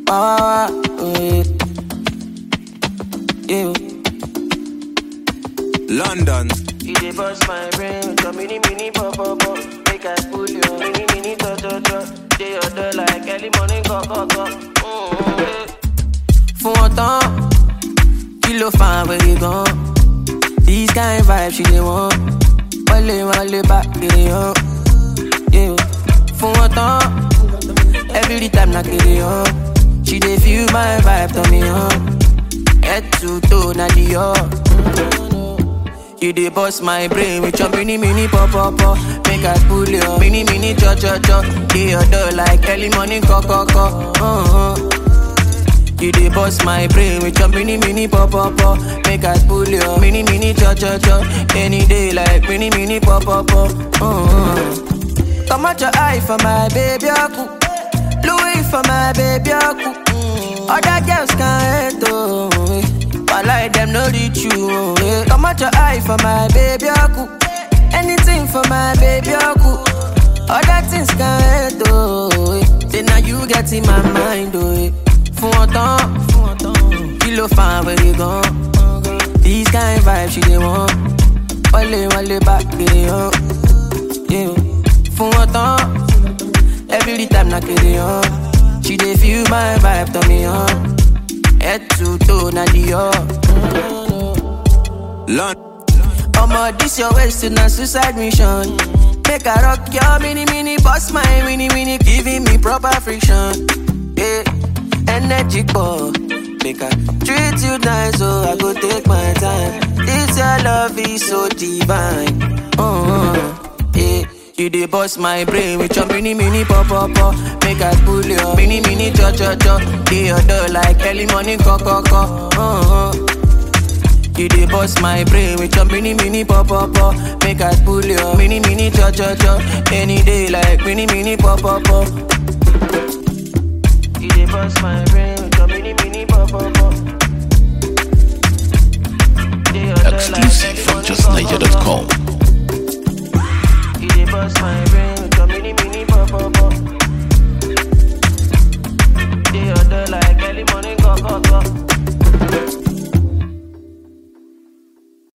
Wow, yeah. London. You dey bust my brain with your mini pop. Make I pull your mini to. Dey your door like early morning go. Fún wọn tán, kí ló fa where you gone? These kind vibes she dey want. Wale back get on. Yeah. Fún wọn tán, every time I get it on. She dey feel my vibe, turn me on. Head to toe, na the You dey bust my brain with your mini pop. Make I pull your mini cho. Dey your door like early morning co. You dey bust my brain with your mini pop. Make I pull your mini cho. Any day like mini pop. Come out your eye for my baby aku. Louis for my baby aku. Other girls can't handle me. I like them no reach you. Come out your eye for my baby aku. Anything for my baby aku. Other things can't handle. Say now you get in my mind. Fún wọn tán, kí ló fa where you gone? These kind vibes she dey want. Wale back get on. Yeah. Fún wọn tán, every time I get it on. She dey feel my vibe, turn me on. Head to toe, na the Omo, this your waist to na suicide mission. Make I rock your mini, bust my mini, giving me proper friction. Yeah, energy ball. Make I treat you nice, so I go take my time. This your love is so divine. Yeah. You dey bust my brain with your mini pop. Make I pull your mini cho. Dey your door like early morning co. You dey bust my brain with your mini pop. Make I pull your mini cho. Any day like mini pop. You dey bust my brain.